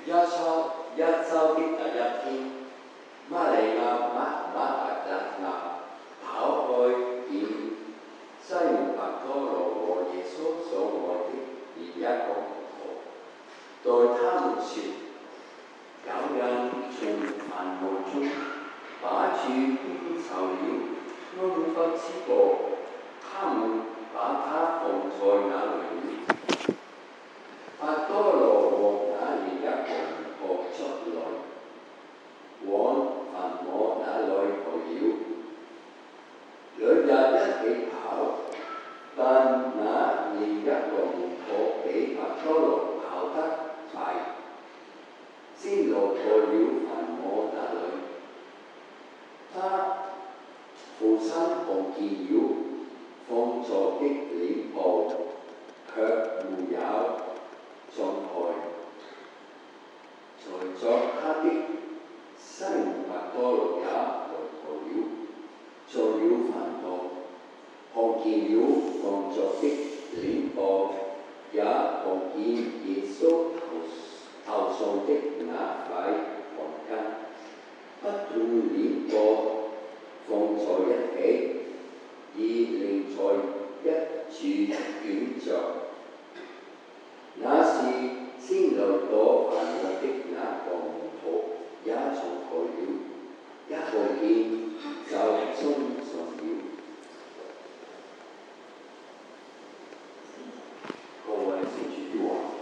一周的第一天，瑪利亞馬達肋納跑去見西門伯多祿和耶穌所愛的另一個門徒，對他們說：有人從墳墓中把主搬走了，3不知道他們把他放在哪裏了。伯多祿和那另一個門徒出來，往墳墓那裏去了。兩人一起跑，但那另一個門徒比伯多祿跑得快，先路過了墳墓那裏。他父親看見了，放在的殮布卻沒有敞開。在作他的西門伯多祿也來到了，進了墳墓，看見了放着的殮布，也看見耶穌頭上的那塊汗巾，不同殮布放在一起，而另在一處捲着。那時先來到墳墓的那個門徒也從去了，一看見就相信了。各位聖主的話，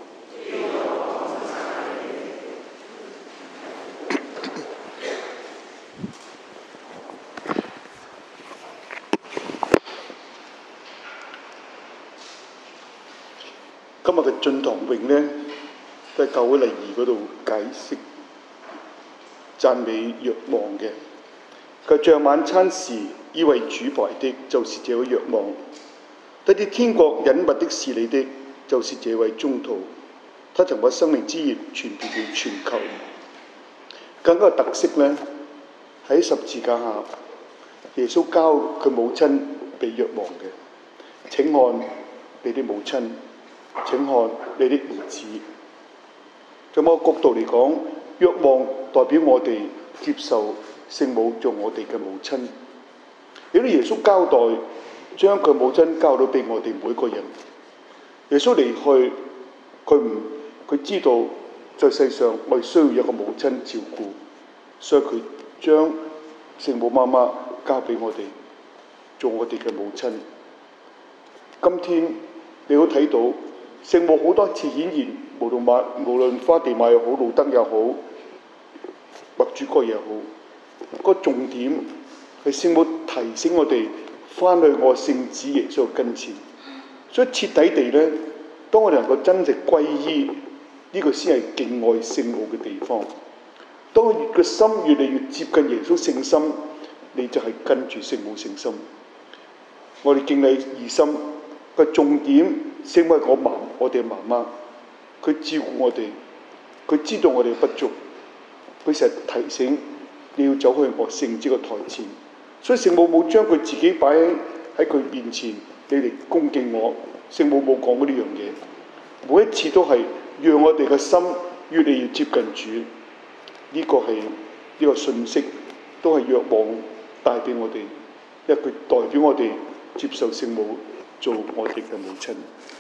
今日嘅進堂詠呢，都係教會禮儀嗰度解釋讚美若望嘅。佢像晚餐時以為主懷的，就是這位若望；得啲天國隱密的事理的，就是這位宗徒。他曾把生命之葉傳遍了全球。更加嘅特色呢，喺十字架下，耶穌交佢母親俾若望嘅。請看你的母親，請看你的兒子。從某個角度嚟講，若望代表我哋接受聖母做我哋嘅母親。亦都耶穌交代將佢母親交到俾我哋每個人。耶穌離去，佢知道在世上我哋需要一個母親照顧，所以佢將聖母媽媽交俾我哋做我哋嘅母親。今天你會睇到聖母好多次顯現，無論花地瑪又好，路德又好，或主角又好，個重點係聖母提醒我哋翻去我聖子耶穌嘅跟前。所以徹底地呢，當我哋能夠真正歸依，呢個先係敬愛聖母嘅地方。當我個心越嚟越接近耶穌聖心，你就係跟住聖母聖心。我哋敬禮二心嘅重點，聖母係我哋嘅媽媽，佢照顧我哋，佢知道我哋嘅不足，佢成日提醒你要走去我聖子嘅台前。所以聖母冇將佢自己擺喺佢面前，你嚟恭敬我。聖母冇講過呢樣嘢，每一次都係讓我哋嘅心越嚟越接近主。呢個係呢個信息，都係若望帶俾我哋，因為佢代表我哋接受聖母做我哋嘅母親。